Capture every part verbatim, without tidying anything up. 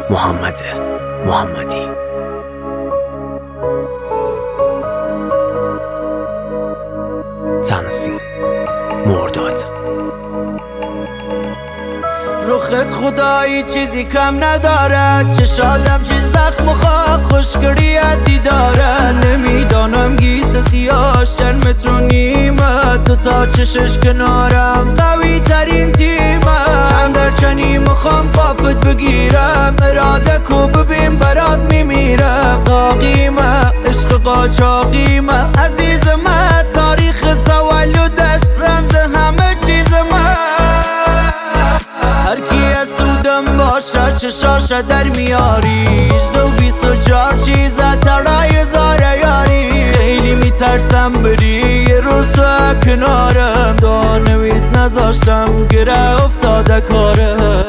محمد محمدی. تنظیم مرداد. رخت خدایی چیزی کم نداره، چشادم چیز زخم و خاک خوشگری دیداره. نمیدانم گیس سیاش چند متر و نیمه، دوتا چشش کنارم قوی ترین تیمه. چند در چنی مخوام قاپت بگیرم، اراده کو ببین برات میمیرم. ساقیمه عشق قاچاقیمه، عزیزمه تاریخ تولدش رمز همه چیزمه. هرکی از سودم باشه چشاشه در میاری، دو بیست و چهار چیزه ترای زاره یاری. خیلی میترسم بری یه روز تو کنارم، دانویس نذاشتم گره افتاده کارم.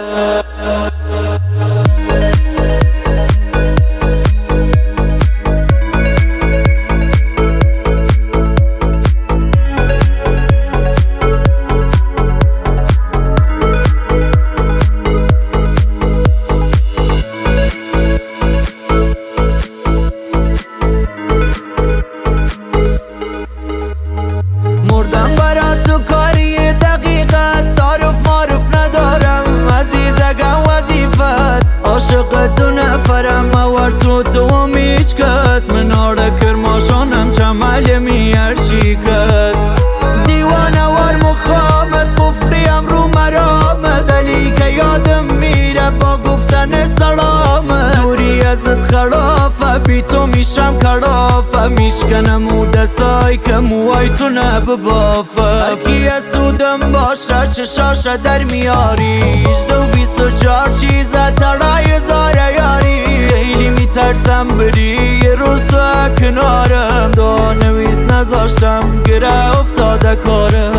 مردم برا تو کاری دقیق است، تعارف معرف ندارم عزیزگم وظیفه است. عاشق دو نفرم مور تو دوم هیچ کس، من آره کرماشانم چمل میار چی کس. دیوانه وار مخامت قفریم رو مرامت، علی که یادم میره با گفتن سلامت. دوری ازت خرافه بی تو میشم کرافه، میشکنم او دستای که موهای تو نببافه. هرکی از سودم باشه چشاشه در میاری، دو بیست و چهار چیزه ترای زاره یاری. خیلی میترسم بری یه روز تو کنارم، دانویس نذاشتم گره افتاده کارم.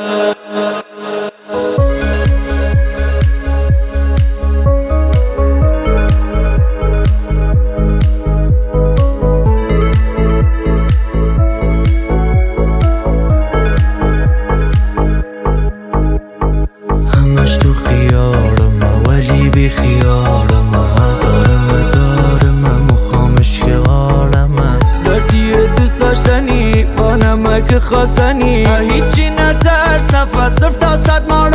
تو خیالم ولی بی خیالم، دارم دارم مخامش که غالم. درتی دوست داشتنی با نمک خواستنی، هیچی نترس نفس صرف تا صد مار